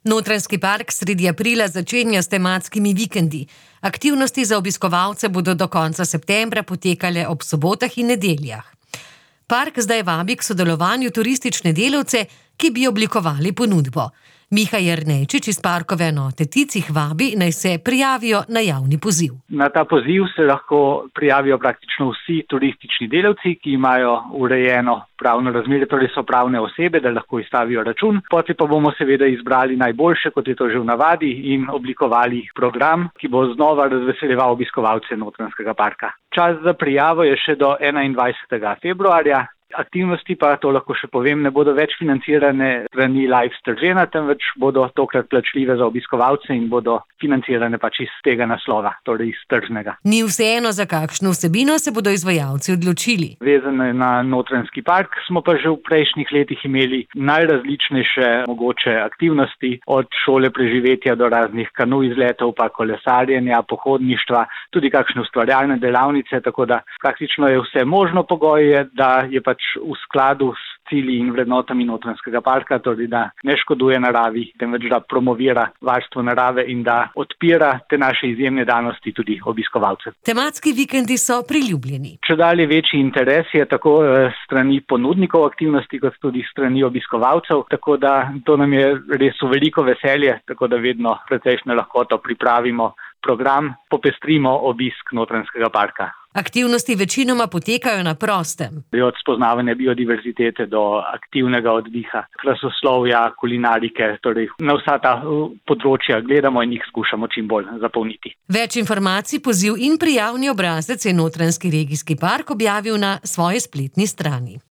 Notranjski park sredi aprila začenja s tematskimi vikendi. Aktivnosti za obiskovalce bodo do konca septembra potekale ob sobotah in nedeljah. Park zdaj vabi k sodelovanju turistične delavce, ki bi oblikovali ponudbo. Miha Jernejčič iz parkove enote Tic jih vabi, naj se prijavijo na javni poziv. Na ta poziv se lahko prijavijo praktično vsi turistični delavci, ki imajo urejeno pravno razmerje, torej so pravne osebe, da lahko izstavijo račun. Potem pa bomo seveda izbrali najboljše, kot je to že v navadi, in oblikovali program, ki bo znova razveseljeval obiskovalce Notranjskega parka. Čas za prijavo je še do 21. februarja. Aktivnosti pa, to lahko še povem, ne bodo več financirane strani Live Stržena, temveč bodo tokrat plačljive za obiskovalce in bodo financirane pač iz tega naslova, torej iz tržnega. Ni vseeno, za kakšno vsebino se bodo izvajalci odločili. Vezane na Notranjski park smo pa že v prejšnjih letih imeli najrazličnejše mogoče aktivnosti, od šole preživetja do raznih kanu izletov, pa kolesarjenja, pohodništva, tudi kakšne ustvarjalne delavnice, tako da praktično je vse možno. Pogoj je, da je v skladu s cilji in vrednotami Notranjskega parka, torej da ne škoduje naravi, temveč da promovira varstvo narave in da odpira te naše izjemne danosti tudi obiskovalce. Tematski vikendi so priljubljeni. Čedalje večji interes je tako strani ponudnikov aktivnosti, kot tudi strani obiskovalcev, tako da to nam je res v veliko veselje, tako da vedno precejšnjo lahkoto pripravimo program, popestrimo obisk Notranjskega parka. Aktivnosti večinoma potekajo na prostem. Od spoznavanja biodiverzitete do aktivnega oddiha, krasoslovja, kulinarike, torej na vsa ta področja gledamo in jih skušamo čim bolj zapolniti. Več informacij, poziv in prijavni obrazec je Notranjski regijski park objavil na svoji spletni strani.